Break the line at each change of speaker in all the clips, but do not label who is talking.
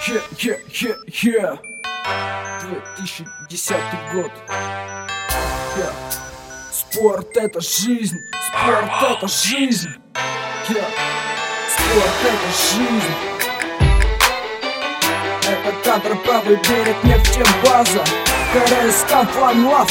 2010 год. Спорт — это жизнь, спорт — это жизнь. Спорт — это жизнь. Это кадр, правый берег, нефтебаза, КРС, One Love.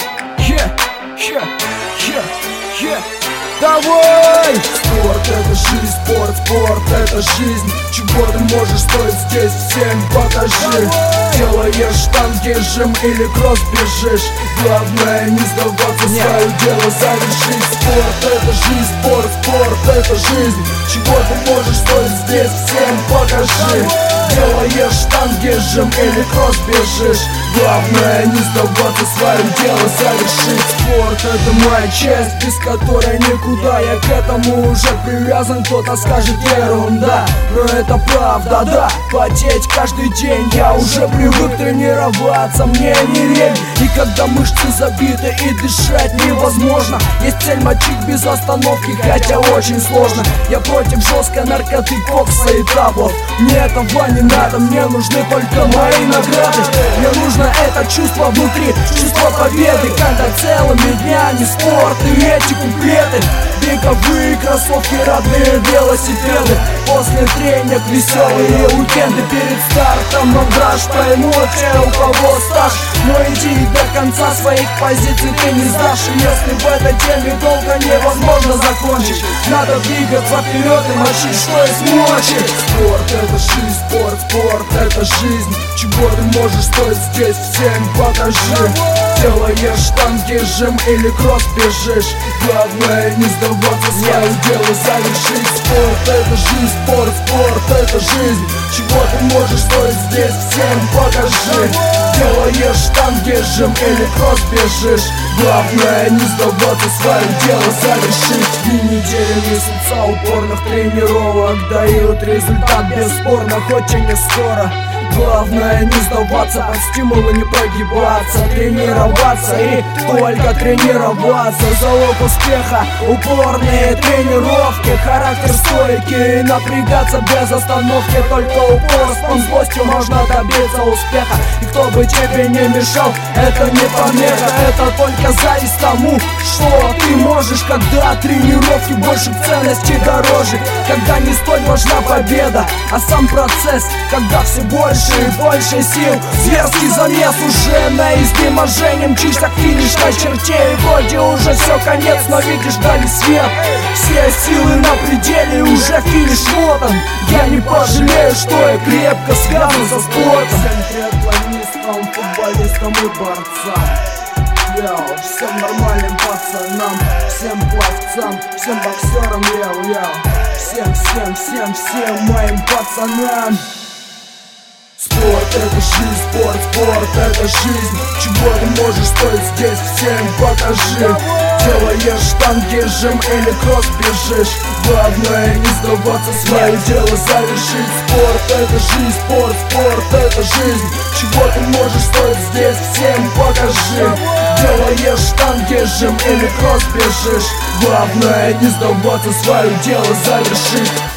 Давай! Спорт — это жизнь, спорт — это жизнь. Чего ты можешь стоить здесь, всем покажи. Делаешь штанги, жим или кросс бежишь, главное не сдаваться, свое дело завершить. Спорт — это жизнь, спорт — это жизнь. Чего ты можешь стоить здесь, всем покажи. Делаешь штанги, жим или кросс бежишь, главное не сдаваться, свое дело завершить. Спорт — это моя часть, без которой никуда. Я к этому уже привязан, кто-то скажет ерунда, но это правда, да. Потеть каждый день, я уже привык тренироваться, мне не лень. И когда мышцы забиты и дышать невозможно, есть цель мочить без остановки, хотя очень сложно. Я против жесткой наркоты, кокса и таблов. Мне этого не надо, мне нужны только мои награды. Мне нужно это чувство внутри, чувство победы, когда целыми днями спорт и эти куплеты. Беговые кроссовки, родные велосипеды. После тренинг веселые уикенды. Перед стартом мандраж, поймут те, у кого стаж. Но иди до конца, своих позиций ты не сдашь. И если в этой теме долго невозможно закончить, надо двигаться вперед и мочить, что есть мочи. Спорт — это жизнь, спорт — это жизнь. Чего ты можешь стоить здесь, всем покажи. Делаешь штанги, жим или кросс бежишь, главное не сдаваться, свое дело завершить. Спорт — это жизнь, спорт — это жизнь. Чего ты можешь стоить здесь, всем покажи. Делаешь штанги, жим или кросс бежишь, главное не сдаваться, свое дело завершить. Дни, недели, месяца упорных тренировок дают результат бесспорно, хоть и не скоро. Главное не сдаваться, под стимулы не прогибаться, тренироваться и только тренироваться. Залог успеха — упорные тренировки, характер стойкий, напрягаться без остановки. Только упорством, злостью можно добиться успеха. И кто бы тебе не мешал, это не помеха. Это только зависть тому, что ты можешь, когда тренировки больше ценности дороже. Когда не столь важна победа, а сам процесс. Когда все больше и больше сил, зверский замес уже на изнеможении. Мчишься к финишной черте, и вроде уже все конец, но видишь дали свет. Все силы на пределе, уже финиш вот он. Я не пожалею, что я крепко связан со спортом. Всем триатлонистам, футболистам и борцам, всем нормальным пацанам, всем пловцам, всем боксерам, всем моим пацанам. Спорт — это жизнь, спорт — это жизнь. Чего ты можешь стоить здесь, всем покажи. Делаешь штанги, жим или кросс бежишь, главное не сдаваться, свое дело завершить. Спорт — это жизнь, спорт — это жизнь. Чего ты можешь стоить здесь, всем покажи. Делаешь штанги, жим или кросс бежишь, главное не сдаваться, свое дело завершить.